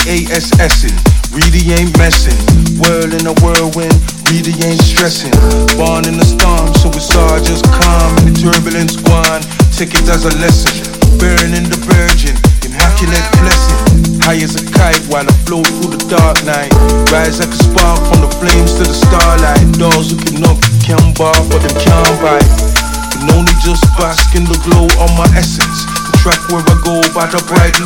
BASSing, really ain't messing. World in a whirlwind, really ain't stressing. Born in a storm, so it's all just calm. And the turbulence gone, take it as a lesson. Burning the virgin, immaculate blessing. High as a kite while I float through the dark night. Rise like a spark from the flames to the starlight. Doors looking up, can't bar, but them can't bite. Can only just bask in the glow of my essence. The track where I go by the bright